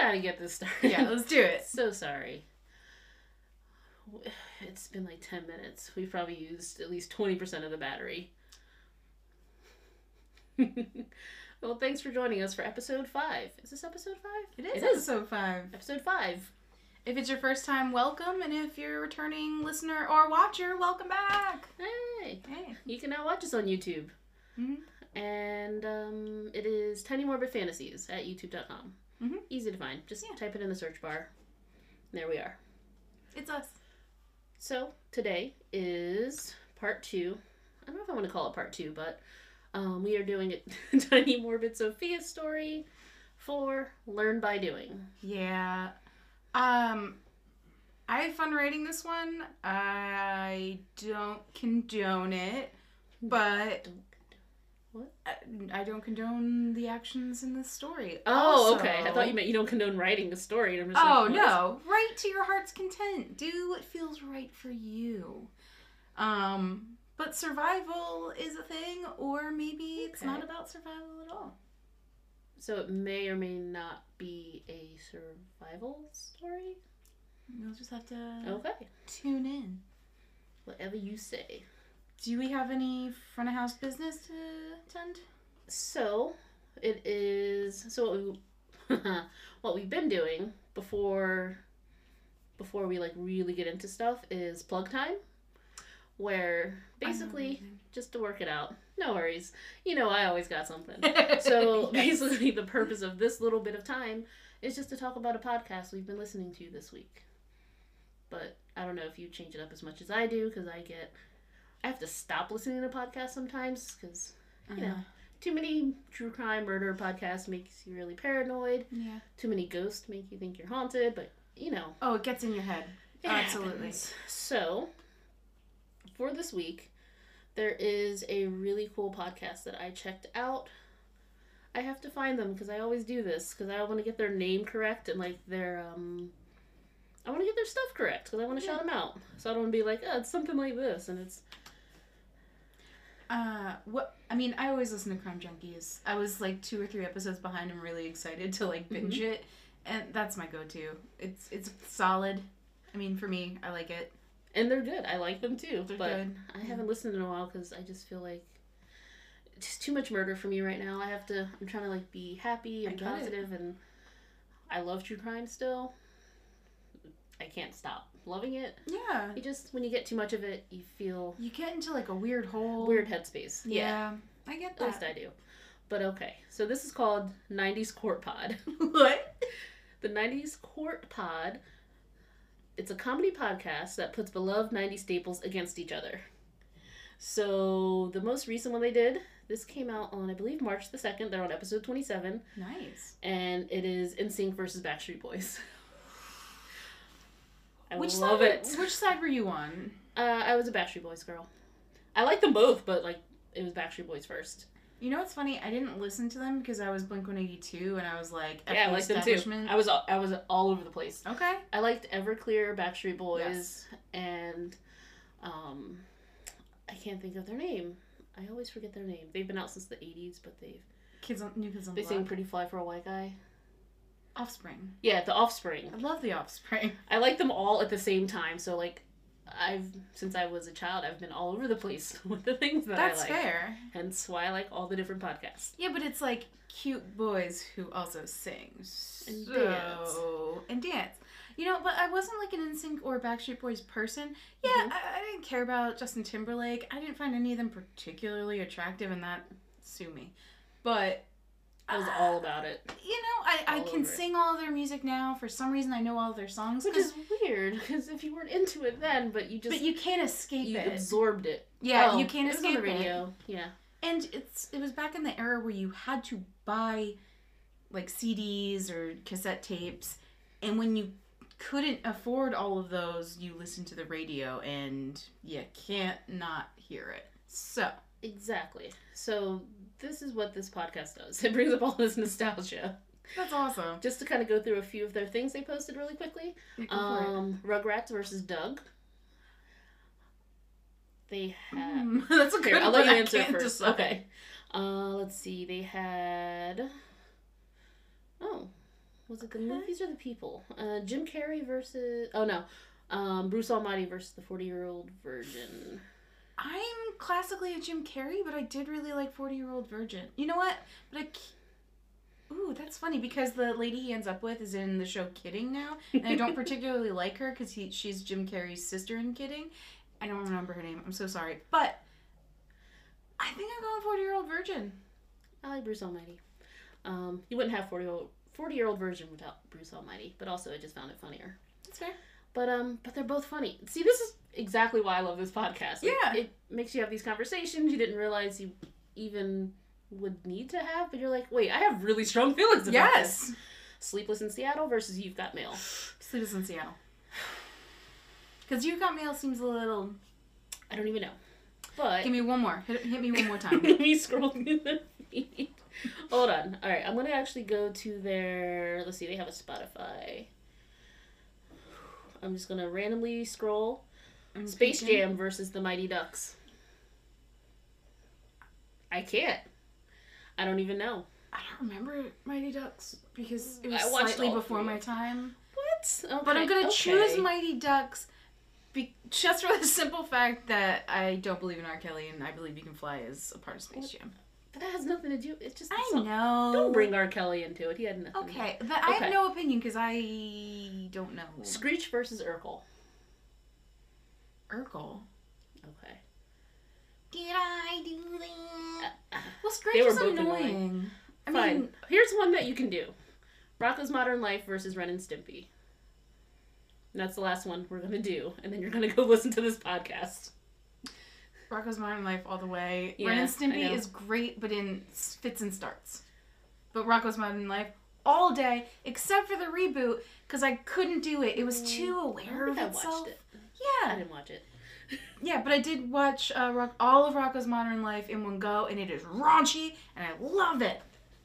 gotta get this started. Yeah, let's do it. So sorry. It's been like 10 minutes. We've probably used at least 20% of the battery. Well, thanks for joining us for episode 5. Is this episode 5? It is episode 5. Episode 5. If it's your first time, welcome. And if you're a returning listener or watcher, welcome back. Hey. Hey. You can now watch us on YouTube. Mm-hmm. And it is Tiny Morbid Fantasies at youtube.com. Mm-hmm. Easy to find. Just type it in the search bar. There we are. It's us. So, today is part 2. I don't know if I want to call it part 2, but we are doing a Tiny Morbid Sophia story for Learn by Doing. Yeah. I had fun writing this one. I don't condone it, but... What? I don't condone the actions in this story. Oh, also, okay. I thought you meant you don't condone writing a story. And I'm just oh, like, no. Write to your heart's content. Do what feels right for you. But survival is a thing, or maybe it's not about survival at all. So it may or may not be a survival story? You'll just have to tune in. Whatever you say. Do we have any front of house business to attend? So, it is... So, what we've been doing before we, like, really get into stuff is plug time. Where, basically, just to work it out. No worries. You know, I always got something. So, basically, the purpose of this little bit of time is just to talk about a podcast we've been listening to this week. But I don't know if you change it up as much as I do, because I have to stop listening to podcasts sometimes, because, you know, too many true crime murder podcasts makes you really paranoid. Yeah. Too many ghosts make you think you're haunted, but, you know. Oh, it gets in your head. Absolutely. Happens. So, for this week, there is a really cool podcast that I checked out. I have to find them, because I always do this, because I want to get their name correct, and, like, I want to get their stuff correct, because I want to shout them out. So I don't want to be like, oh, it's something like this, and it's... I always listen to Crime Junkies. I was like 2 or 3 episodes behind. I'm really excited to like binge it, and that's my go-to. It's solid. I mean, for me, I like it. And they're good. I like them too. They're but good. I haven't listened in a while because I just feel like it's just too much murder for me right now. I'm trying to like be happy and positive, and I love true crime still. I can't stop loving it. Yeah. When you get too much of it, you get into like a weird hole. Weird headspace. Yeah. I get that. At least I do. But okay. So this is called 90s Court Pod. What? The 90s Court Pod. It's a comedy podcast that puts beloved 90s staples against each other. So the most recent one they did, this came out on, I believe, March the 2nd. They're on episode 27. Nice. And it is NSYNC versus Backstreet Boys. Which side were you on? I was a Backstreet Boys girl. I like them both, but like it was Backstreet Boys first. You know what's funny? I didn't listen to them because I was Blink-182 and I was like, yeah, I liked them too. I was all over the place. Okay. I liked Everclear, Backstreet Boys, and I can't think of their name. I always forget their name. They've been out since the 80s, but New Kids on the Block. They sing Pretty Fly for a White Guy. Offspring. Yeah, the Offspring. I love the Offspring. I like them all at the same time, so like since I was a child, I've been all over the place with the things that I like. That's fair. Hence why I like all the different podcasts. Yeah, but it's like cute boys who also sing. And dance. You know, but I wasn't like an NSYNC or Backstreet Boys person. Yeah, I didn't care about Justin Timberlake. I didn't find any of them particularly attractive, and that sue me. But I was all about it. You know, I can sing all of their music now. For some reason, I know all of their songs. Which is weird, because if you weren't into it then, but you can't escape it. You absorbed it. Yeah, you can't escape it. On the radio, yeah. And it was back in the era where you had to buy, like, CDs or cassette tapes, and when you couldn't afford all of those, you listened to the radio, and you can't not hear it. So. Exactly. So this is what this podcast does. It brings up all this nostalgia. That's awesome. Just to kind of go through a few of their things they posted really quickly. Rugrats versus Doug. They had... That's a good one. I'll let you answer first. Decide. Okay. Let's see. They had... Was it the movies or the people? Jim Carrey versus... Oh, no. Bruce Almighty versus the 40-Year-Old Virgin. I'm classically a Jim Carrey, but I did really like 40-Year-Old Virgin. You know what? But ooh, that's funny because the lady he ends up with is in the show Kidding now, and I don't particularly like her because she's Jim Carrey's sister in Kidding. I don't remember her name. I'm so sorry. But I think I'm going 40-Year-Old Virgin. I like Bruce Almighty. You wouldn't have 40-Year-Old Virgin without Bruce Almighty, but also I just found it funnier. That's fair. But they're both funny. See, this is exactly why I love this podcast. Like, Yeah. It makes you have these conversations you didn't realize you even would need to have, but you're like, wait, I have really strong feelings about this. Sleepless in Seattle versus You've Got Mail. Sleepless in Seattle. Because You've Got Mail seems a little... I don't even know. But... Give me one more. Hit me one more time. Let me scroll through the feed. Hold on. Alright, I'm going to actually go to their... Let's see, they have a Spotify. I'm just going to randomly scroll. Space Jam versus the Mighty Ducks. I can't. I don't even know. I don't remember Mighty Ducks because it was I watched slightly all before three. my time. What? Okay. But I'm going to choose Mighty Ducks just for the simple fact that I don't believe in R. Kelly and I Believe You Can Fly is a part of Space Jam. But that has nothing to do... It's just... I know. Don't bring R. Kelly into it. He had nothing. Okay, but I have no opinion because I don't know. Screech versus Urkel. Urkel? Okay. Did I do that? Well, Screech They were is both annoying. I Fine. mean, Here's one that you can do. Rocko's Modern Life versus Ren and Stimpy. And that's the last one we're going to do. And then you're going to go listen to this podcast. Rocko's Modern Life all the way. Yeah, Ren and Stimpy is great, but in fits and starts. But Rocko's Modern Life all day, except for the reboot, because I couldn't do it. It was too aware of itself. I watched it. Yeah. I didn't watch it. Yeah, but I did watch all of Rocko's Modern Life in one go, and it is raunchy, and I love it.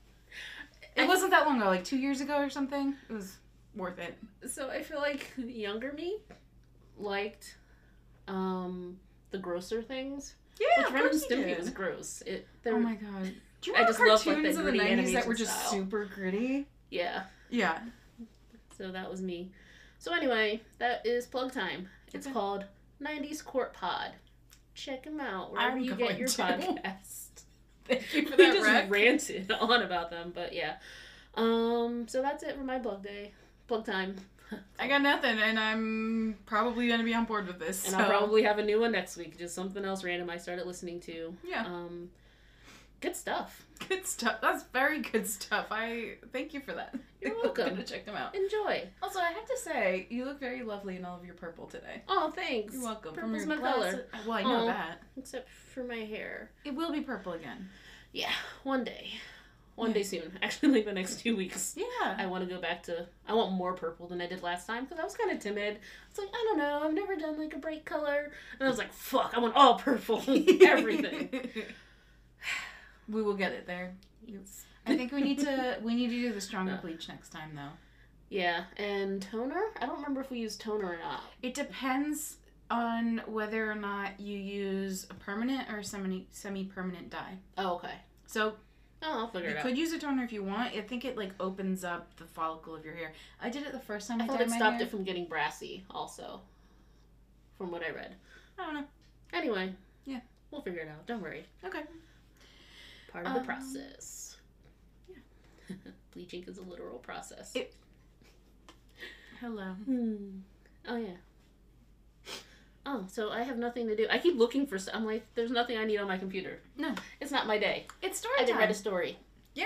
It wasn't that long ago, like 2 years ago or something. It was worth it. So I feel like younger me liked the grosser things. Yeah, which of Ren and course you Stimpy did. was gross. Oh my god. Do you I remember just love, like, cartoons the of the gritty 90s that were animation just style. super gritty? Yeah. Yeah. So that was me. So anyway, that is plug time. It's Okay. called 90s Court Pod. Check them out wherever I'm you get going your to. podcast. Thank you for We that just rec. ranted on about them, but yeah. So that's it for my plug day. Plug time. I got nothing, and I'm probably going to be on board with this. And so. I'll probably have a new one next week. Just something else random I started listening to. Yeah. Good stuff. Good stuff. That's very good stuff. I thank you for that. You're I'm welcome. gonna check them out. Enjoy. Also, I have to say, you look very lovely in all of your purple today. Oh, thanks. You're welcome. Purple's From my your color. glasses- Well, I know Oh. that. Except for my hair. It will be purple again. Yeah, one day. One Yeah. day soon. Actually, like the next 2 weeks. Yeah. I want to go back to... I want more purple than I did last time because I was kind of timid. It's like, I don't know. I've never done like a bright color. And I was like, fuck, I want all purple. Everything. We will get it there. I think we need to do the stronger bleach next time, though. Yeah, and toner? I don't remember if we used toner or not. It depends on whether or not you use a permanent or a semi-permanent dye. Oh, okay. So Oh, I'll figure you it out. could use a toner if you want. I think it like opens up the follicle of your hair. I did it the first time I I thought dyed it my stopped hair. it from getting brassy, also. From what I read. I don't know. Anyway. Yeah. We'll figure it out. Don't worry. Okay. Part of the process. Yeah. Bleaching is a literal process. Hello. Oh, yeah. Oh, so I have nothing to do. I keep looking for stuff. I'm like, there's nothing I need on my computer. No. It's not my day. It's story I didn't time. write a story.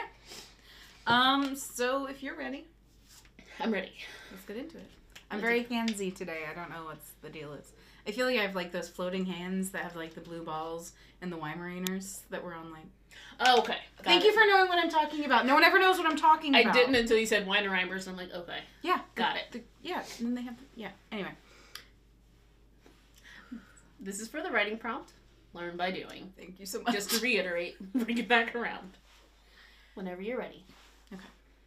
So if you're ready, I'm ready. let's get into it. I'm very handsy today. I don't know what the deal is. I feel like I have like those floating hands that have like the blue balls and the Weimaraners that were on like... Oh, okay. Thank you for knowing what I'm talking about. No one ever knows what I'm talking about. I didn't until you said Weinereimers. I'm like, okay. Yeah. Got it. Yeah. And then they have... Yeah. Anyway. This is for the writing prompt. Learn by doing. Thank you so much. Just to reiterate, bring it back around. Whenever you're ready. Okay.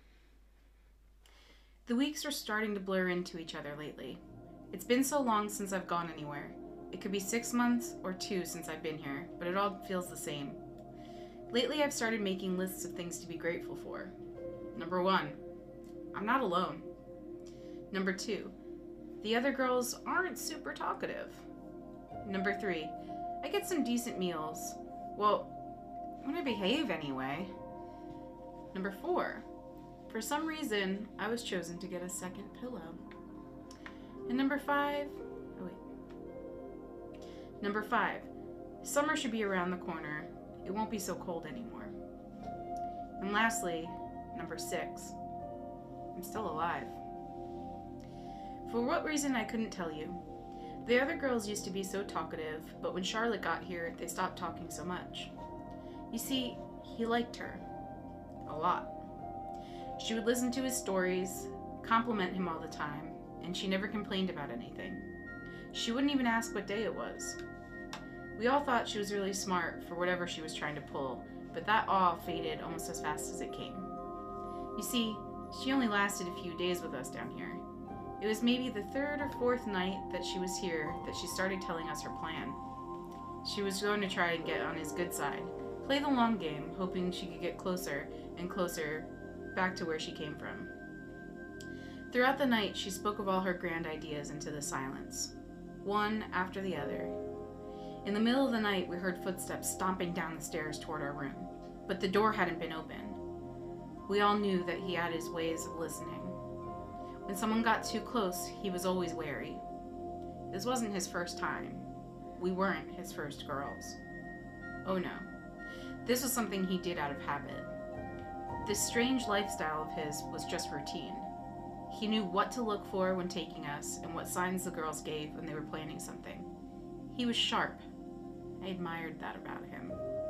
The weeks are starting to blur into each other lately. It's been so long since I've gone anywhere. It could be 6 months or 2 since I've been here, but it all feels the same. Lately, I've started making lists of things to be grateful for. Number 1, I'm not alone. Number 2, the other girls aren't super talkative. Number 3, I get some decent meals. Well, when I behave anyway. Number 4, for some reason, I was chosen to get a second pillow. And number 5, Number 5, summer should be around the corner. It won't be so cold anymore. And lastly, number 6, I'm still alive. For what reason, I couldn't tell you. The other girls used to be so talkative, but when Charlotte got here, they stopped talking so much. You see, he liked her. A lot. She would listen to his stories, compliment him all the time, and she never complained about anything. She wouldn't even ask what day it was. We all thought she was really smart for whatever she was trying to pull, but that awe faded almost as fast as it came. You see, she only lasted a few days with us down here. It was maybe the 3rd or 4th night that she was here that she started telling us her plan. She was going to try and get on his good side, play the long game, hoping she could get closer and closer back to where she came from. Throughout the night, she spoke of all her grand ideas into the silence, one after the other. In the middle of the night, we heard footsteps stomping down the stairs toward our room, but the door hadn't been opened. We all knew that he had his ways of listening. When someone got too close, he was always wary. This wasn't his first time. We weren't his first girls. Oh no. This was something he did out of habit. This strange lifestyle of his was just routine. He knew what to look for when taking us and what signs the girls gave when they were planning something. He was sharp. I admired that about him.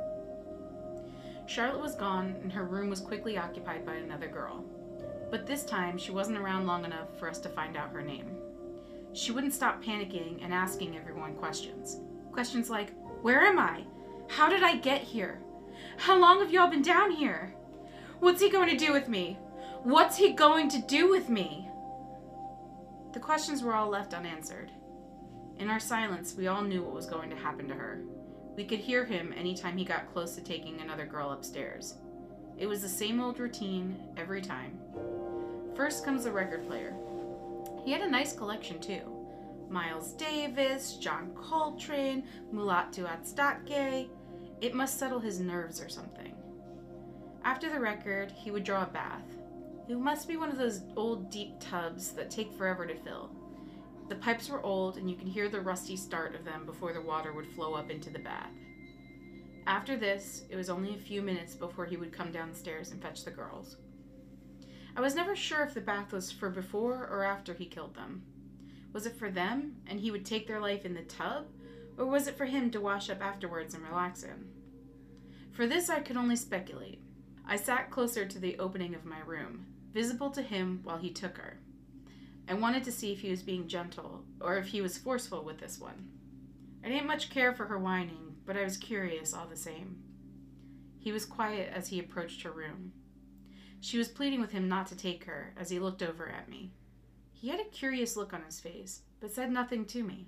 Charlotte was gone, and her room was quickly occupied by another girl. But this time, she wasn't around long enough for us to find out her name. She wouldn't stop panicking and asking everyone questions. Questions like, where am I? How did I get here? How long have y'all been down here? What's he going to do with me? What's he going to do with me? The questions were all left unanswered. In our silence, we all knew what was going to happen to her. We could hear him anytime he got close to taking another girl upstairs. It was the same old routine every time. First comes the record player. He had a nice collection too. Miles Davis, John Coltrane, Mulatu Atstake. It must settle his nerves or something. After the record, he would draw a bath. It must be one of those old deep tubs that take forever to fill. The pipes were old, and you could hear the rusty start of them before the water would flow up into the bath. After this, it was only a few minutes before he would come downstairs and fetch the girls. I was never sure if the bath was for before or after he killed them. Was it for them, and he would take their life in the tub, or was it for him to wash up afterwards and relax in? For this I could only speculate. I sat closer to the opening of my room, visible to him while he took her. I wanted to see if he was being gentle, or if he was forceful with this one. I didn't much care for her whining, but I was curious all the same. He was quiet as he approached her room. She was pleading with him not to take her as he looked over at me. He had a curious look on his face, but said nothing to me.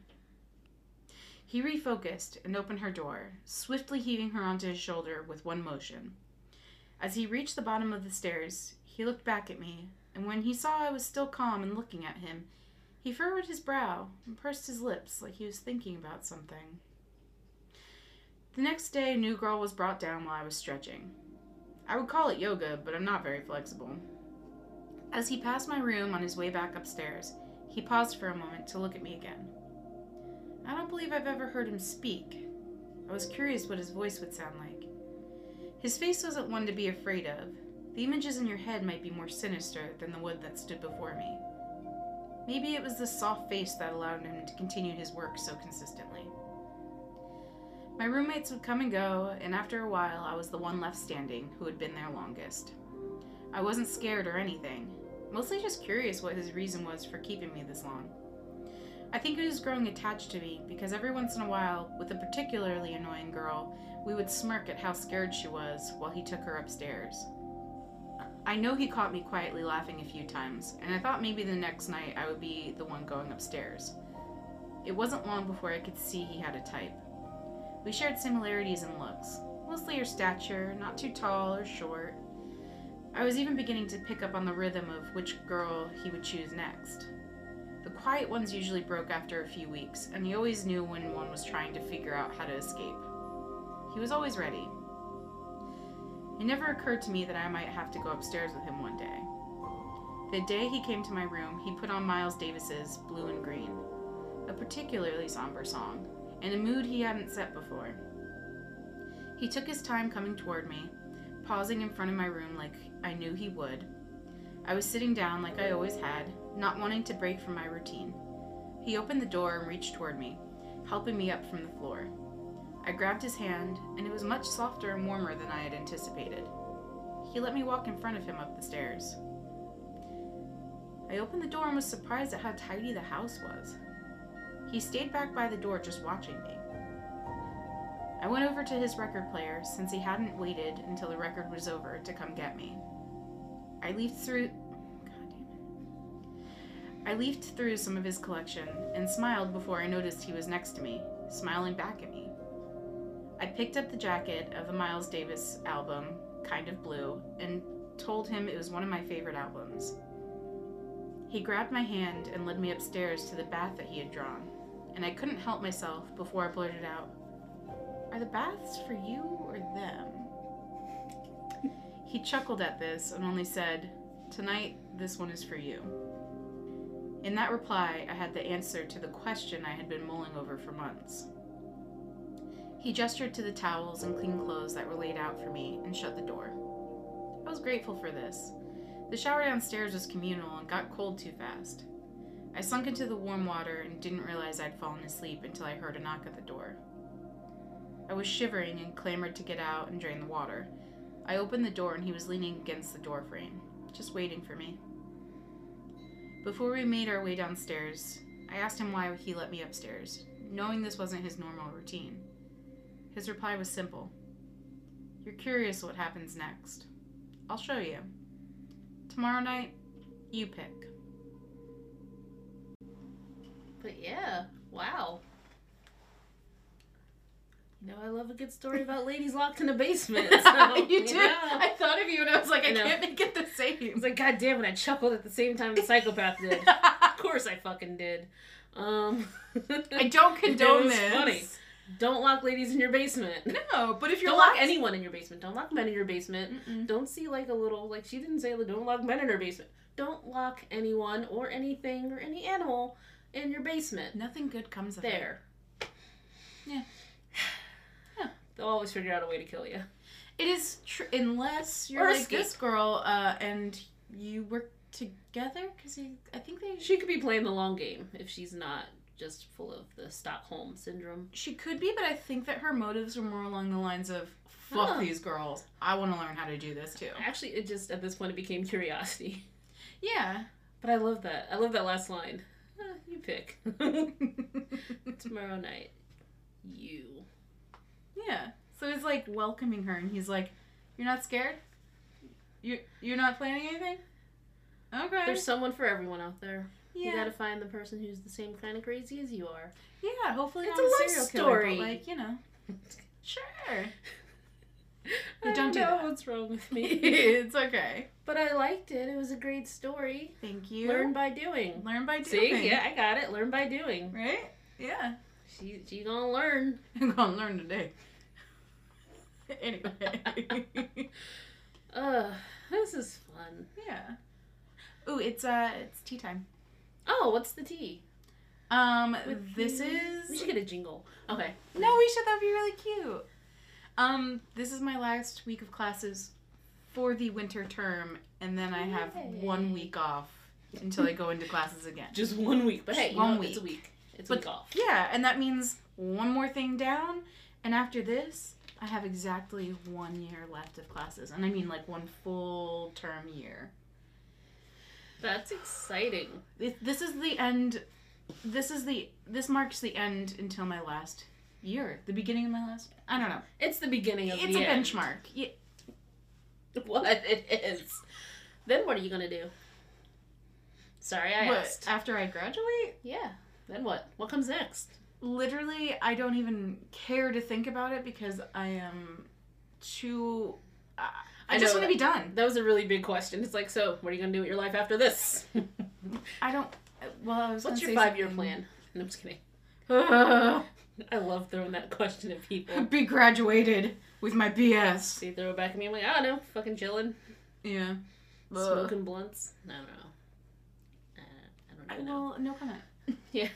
He refocused and opened her door, swiftly heaving her onto his shoulder with one motion. As he reached the bottom of the stairs, he looked back at me, and when he saw I was still calm and looking at him, he furrowed his brow and pursed his lips like he was thinking about something. The next day, a new girl was brought down while I was stretching. I would call it yoga, but I'm not very flexible. As he passed my room on his way back upstairs, he paused for a moment to look at me again. I don't believe I've ever heard him speak. I was curious what his voice would sound like. His face wasn't one to be afraid of. The images in your head might be more sinister than the wood that stood before me. Maybe it was the soft face that allowed him to continue his work so consistently. My roommates would come and go, and after a while I was the one left standing who had been there longest. I wasn't scared or anything, mostly just curious what his reason was for keeping me this long. I think he was growing attached to me because every once in a while, with a particularly annoying girl, we would smirk at how scared she was while he took her upstairs. I know he caught me quietly laughing a few times, and I thought maybe the next night I would be the one going upstairs. It wasn't long before I could see he had a type. We shared similarities in looks, mostly her stature, not too tall or short. I was even beginning to pick up on the rhythm of which girl he would choose next. The quiet ones usually broke after a few weeks, and he always knew when one was trying to figure out how to escape. He was always ready. It never occurred to me that I might have to go upstairs with him one day. The day he came to my room, he put on Miles Davis's Blue and Green, a particularly somber song, in a mood he hadn't set before. He took his time coming toward me, pausing in front of my room like I knew he would. I was sitting down like I always had, not wanting to break from my routine. He opened the door and reached toward me, helping me up from the floor. I grabbed his hand, and it was much softer and warmer than I had anticipated. He let me walk in front of him up the stairs. I opened the door and was surprised at how tidy the house was. He stayed back by the door just watching me. I went over to his record player since he hadn't waited until the record was over to come get me. I leafed through some of his collection and smiled before I noticed he was next to me, smiling back at me. I picked up the jacket of the Miles Davis album, Kind of Blue, and told him it was one of my favorite albums. He grabbed my hand and led me upstairs to the bath that he had drawn, and I couldn't help myself before I blurted out, "Are the baths for you or them?" He chuckled at this and only said, "Tonight, this one is for you." In that reply, I had the answer to the question I had been mulling over for months. He gestured to the towels and clean clothes that were laid out for me and shut the door. I was grateful for this. The shower downstairs was communal and got cold too fast. I sunk into the warm water and didn't realize I'd fallen asleep until I heard a knock at the door. I was shivering and clamored to get out and drain the water. I opened the door and he was leaning against the door frame, just waiting for me. Before we made our way downstairs, I asked him why he let me upstairs, knowing this wasn't his normal routine. His reply was simple. "You're curious what happens next. I'll show you. Tomorrow night, you pick." But yeah, wow. You know, I love a good story about ladies locked in a basement. So, You did? know. I thought of you and I was like, I know. can't make it the I same. was like, God damn it, I chuckled at the same time the psychopath did. Of course I fucking did. I don't condone it was this. funny. Don't lock ladies in your basement. No, but if you're Don't locked... lock anyone in your basement. Don't lock men in your basement. Mm-mm. Don't see like a little, like she didn't say, like, don't lock men in her basement. Don't lock anyone or anything or any animal in your basement. Nothing good comes of There. Yeah. Yeah. They'll always figure out a way to kill you. It is true, unless you're Or like escape. this girl and you work together, because I think they... She could be playing the long game if she's not just full of the Stockholm syndrome. She could be, but I think that her motives were more along the lines of, fuck these girls. I want to learn how to do this too. Actually, it just, at this point, it became curiosity. Yeah. But I love that. I love that last line. You pick. Tomorrow night. You. Yeah. So it's like welcoming her, and he's like, "You're not scared? You're not planning anything? Okay." There's someone for everyone out there. Yeah. You gotta find the person who's the same kind of crazy as you are. Yeah, hopefully It's not a a love serial story. killer, but like, you know. Sure. I don't do know that. what's wrong with me. It's okay. But I liked it. It was a great story. Thank you. Learn by doing. Learn by doing. See? Yeah, I got it. Learn by doing. Right? Yeah. She gonna learn. I'm gonna learn today. Anyway. This is fun. Yeah. Ooh, it's tea time. Oh, what's the tea? This We is... should get a jingle. Okay. No, we should. That'd be really cute. This is my last week of classes for the winter term, and then I have Yay. 1 week off until I go into classes again. Just 1 week. But hey, Just you 1 know, week. it's a week. It's a But- week off. Yeah, and that means one more thing down, and after this, I have exactly 1 year left of classes. And I mean like one full term year. That's exciting. This is the end. This marks the end until my last year. The beginning of my last... I don't know. It's the beginning of It's the a end. benchmark. Yeah. What it is. Then what are you gonna do? Sorry, I What, asked. after I graduate? Yeah. Then what? What comes next? Literally, I don't even care to think about it because I am too... I just want to be done. That was a really big question. It's like, so what are you gonna do with your life after this? I don't. Well, I was. What's your say 5-year something. plan? No, I'm just kidding. I I love throwing that question at people. be graduated with my BS. So you throw it back at me. I'm like, I don't know, fucking chilling, Yeah. smoking blunts. I don't know. I don't even know. Well, no comment. Yeah.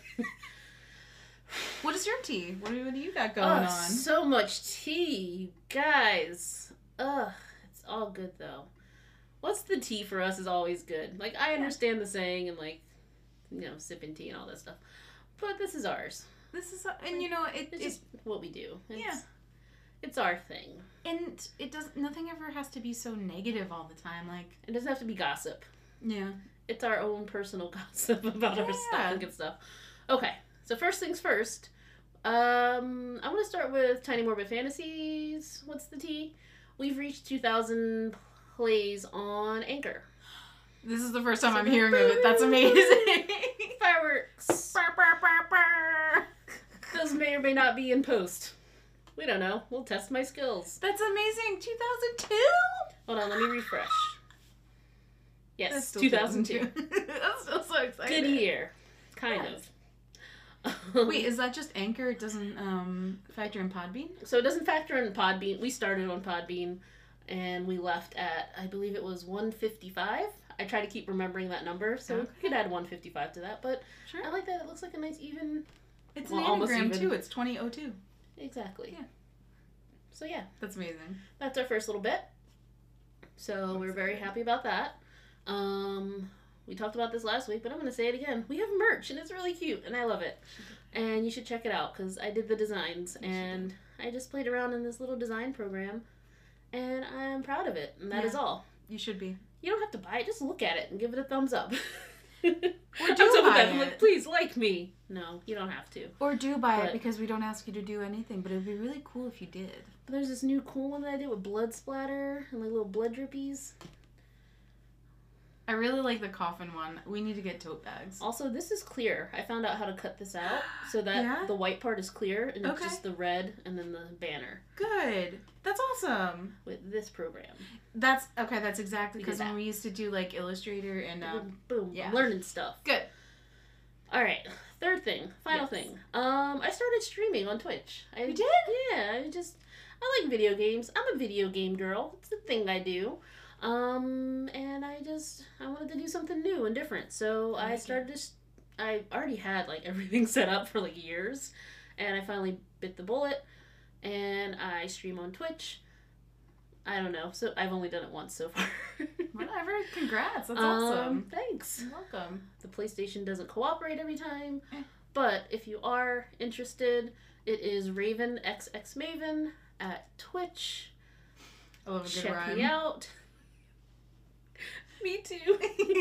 What is your tea? What do you got going on? So much tea, you guys. Ugh, it's all good though. What's the tea for us is always good. Like, I understand the saying and, like, you know, sipping tea and all that stuff. But this is ours. This is, and you know, It's just what we do. Yeah. It's our thing. And it does. Nothing ever has to be so negative all the time. Like, It doesn't have to be gossip. yeah. It's our own personal gossip about our stuff Yeah. and good stuff. Okay, so first things first. I want to start with Tiny Morbid Fantasies. What's the tea? We've reached 2,000 plays on Anchor. This is the first time I'm hearing of it. That's amazing. Fireworks. Brr, brr, brr, brr. Those may or may not be in post. We don't know. We'll test my skills. That's amazing. 2002. Hold on, let me refresh. Yes, That's still 2002. That's still so exciting. Good year. Kind Yes. of. Wait, is that just Anchor? It doesn't factor in Podbean? So it doesn't factor in Podbean. We started on Podbean, and we left at, I believe it was 155. I try to keep remembering that number, so Okay. you could add 155 to that. But Sure. I like that. It looks like a nice even. It's Well, an almost anagram even. too. It's 2002. Exactly. Yeah. So yeah, That's amazing. that's our first little bit. So we're very exciting. happy about that. We talked about this last week, but I'm going to say it again. We have merch, and it's really cute, and I love it. And you should check it out, because I did the designs, and I just played around in this little design program, and I'm proud of it, and that is Yeah. all. You should be. You don't have to buy it, just look at it and give it a thumbs up. Or I'm do so with buy that. I'm it. like, please like me. No, you don't have to. Or do buy But- it because we don't ask you to do anything, but it would be really cool if you did. But there's this new cool one that I did with blood splatter and like little blood drippies. I really like the coffin one. We need to get tote bags. Also, this is clear. I found out how to cut this out so that Yeah? the white part is clear and it's Okay. just the red and then the banner Good. That's awesome. with this program. That's okay. That's exactly We did because when that. we used to do like Illustrator and Boom. yeah. I'm learning stuff. good. All right. Third thing. Final Yes. thing. I started streaming on Twitch. You did? Yeah. I like video games. I'm a video game girl. It's the thing I do. And I wanted to do something new and different. So I started I already had like everything set up for like years, and I finally bit the bullet, and I stream on Twitch. I don't know. So I've only done it once so far. Whatever. Congrats. That's awesome. Thanks. You're welcome. The PlayStation doesn't cooperate every time, Eh. but if you are interested, it is Raven XX Maven at Twitch. I love a good Check rhyme. me out. Me too.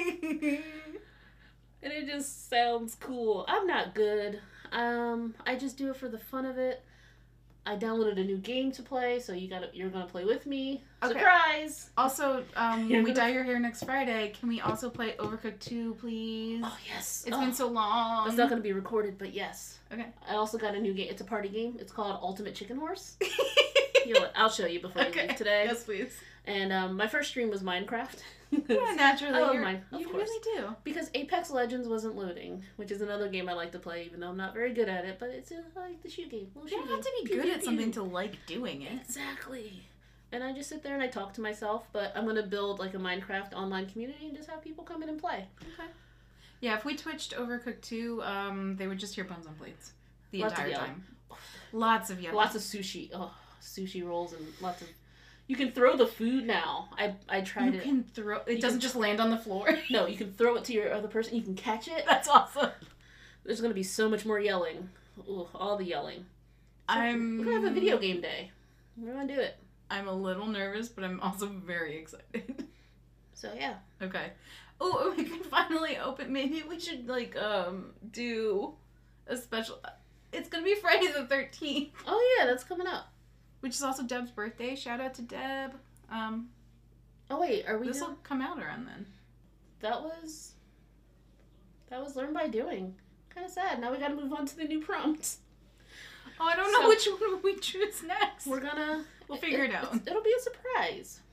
And it just sounds cool. I'm not good. I just do it for the fun of it. I downloaded a new game to play, so you're gonna play with me. Okay. Surprise! Also, when You're we gonna- dye your hair next Friday, can we also play Overcooked 2, please? Oh yes. It's been so long. It's not gonna be recorded, but yes. Okay. I also got a new game. It's a party game. It's called Ultimate Chicken Horse. I'll show you before you leave today. Yes, please. And my first stream was Minecraft. Yeah, naturally. I love you're- mine, of you course. really do. Because Apex Legends wasn't loading, which is another game I like to play, even though I'm not very good at it. But I like the shoot game. You don't have to be good at something to like doing it. Exactly. And I just sit there and I talk to myself. But I'm gonna build like a Minecraft online community and just have people come in and play. Okay. Yeah, if we twitched Overcooked 2, they would just hear Bones on Plates the Lots of entire yelling. time. Lots of yelling. Lots of sushi. Oh, sushi rolls and lots of. You can throw the food now. I tried You it. can throw. It You doesn't can- just land on the floor. No, you can throw it to your other person. You can catch it. That's awesome. There's gonna be so much more yelling. Ooh, all the yelling. So we're gonna have a video game day. We're gonna do it. I'm a little nervous, but I'm also very excited. So yeah. Okay. Oh, we can finally open. Maybe we should do a special. It's gonna be Friday the 13th, Oh yeah, that's coming up. which is also Deb's birthday. Shout out to Deb. Oh wait, are we? This will come out around then. That was learned by doing. Kind of sad. Now we gotta move on to the new prompts. Oh, I don't know So- which one we choose next. We're gonna. We'll figure it out. It'll be a surprise.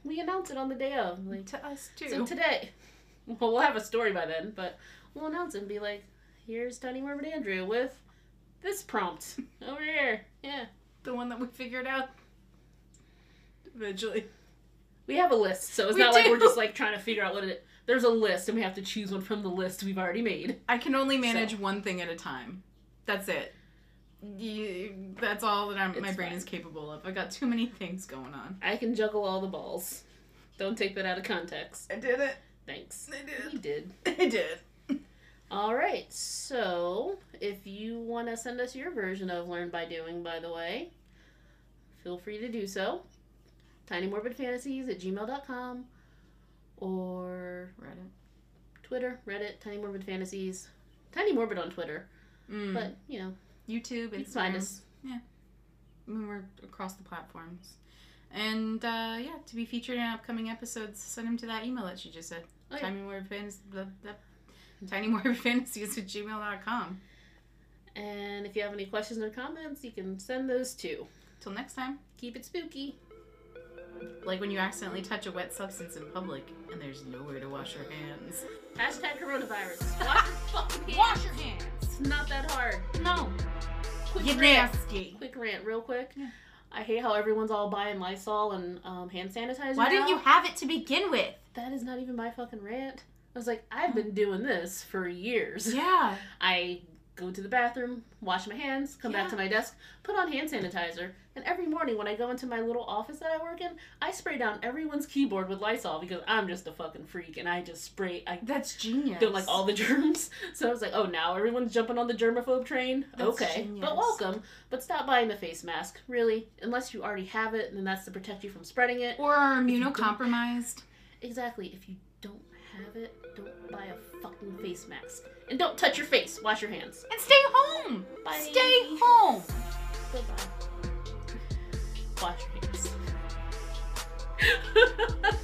we announce it on the day of. Like, To us too. so today, well, we'll have a story by then, but we'll announce it and be like, here's Tiny Morbid Andrea with this prompt over here. Yeah. The one that we figured out eventually. We have a list, so it's We not like do. we're just like trying to figure out what it. There's a list, and we have to choose one from the list we've already made. I can only manage one thing at a time. That's it. That's all that my brain is capable of. I got too many things going on. I can juggle all the balls. Don't take that out of context. I did it. Thanks. I did. You did. I did. All right. So, if you want to send us your version of Learn by Doing, by the way, feel free to do so. tinymorbidfantasies@gmail.com or Reddit. Twitter, Reddit, Tiny Morbid Fantasies. Tiny Morbid on Twitter. But, you know, YouTube, you can find Instagram. us. Yeah. I mean, we're across the platforms. And, yeah, to be featured in upcoming episodes, send them to that email that she just said. Oh, yeah. tinymorbidfantasies@gmail.com. And if you have any questions or comments, you can send those too. Till next time. Keep it spooky. Like when you accidentally touch a wet substance in public and there's nowhere to wash your hands. Hashtag coronavirus. Wash your fucking hands. Wash your hands! It's not that hard. No. Quick You're rant. nasty. Quick rant, real quick. Yeah. I hate how everyone's all buying Lysol and hand sanitizer. Why didn't now. you have it to begin with? That is not even my fucking rant. I was like, I've been doing this for years. Yeah. I go to the bathroom, wash my hands, come back Yeah. to my desk, put on hand sanitizer, and every morning when I go into my little office that I work in, I spray down everyone's keyboard with Lysol because I'm just a fucking freak and I just spray. I That's genius. don't like all the germs. So I was like, oh, now everyone's jumping on the germaphobe train? That's okay. genius. But welcome. But stop buying the face mask. Really. Unless you already have it, and that's to protect you from spreading it. Or are immunocompromised. Exactly. If you don't have it, don't buy a fucking face mask. And don't touch your face. Wash your hands. And stay home. Bye. Stay home. Goodbye. Wash your hands.